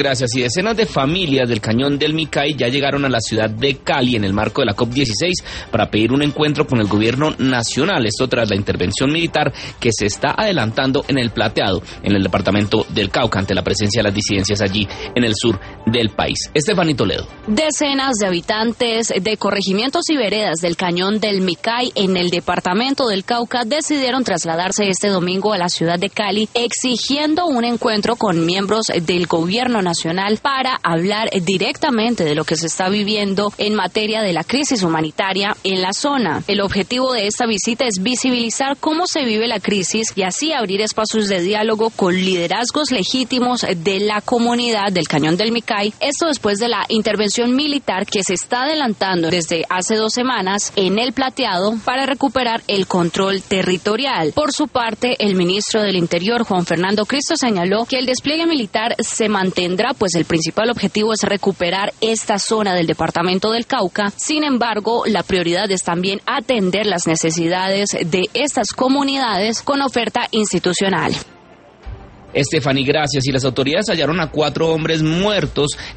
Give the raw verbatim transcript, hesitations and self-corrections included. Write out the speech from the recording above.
Gracias. Y decenas de familias del Cañón del Micay ya llegaron a la ciudad de Cali en el marco de la COP dieciséis para pedir un encuentro con el gobierno nacional. Esto tras la intervención militar que se está adelantando en el Plateado, en el departamento del Cauca, ante la presencia de las disidencias allí en el sur del país. Estefanía Toledo. Decenas de habitantes de corregimientos y veredas del Cañón del Micay en el departamento del Cauca decidieron trasladarse este domingo a la ciudad de Cali, exigiendo un encuentro con miembros del gobierno nacional para hablar directamente de lo que se está viviendo en materia de la crisis humanitaria en la zona. El objetivo de esta visita es visibilizar cómo se vive la crisis y así abrir espacios de diálogo con liderazgos legítimos de la comunidad del Cañón del Micay. Esto después de la intervención militar que se está adelantando desde hace dos semanas en el Plateado para recuperar el control territorial. Por su parte, el ministro del Interior, Juan Fernando Cristo, señaló que el despliegue militar se mantendrá, pues el principal objetivo es recuperar esta zona del departamento del Cauca. Sin embargo, la prioridad es también atender las necesidades de estas comunidades con oferta institucional. Estefanía, gracias. Y las autoridades hallaron a cuatro hombres muertos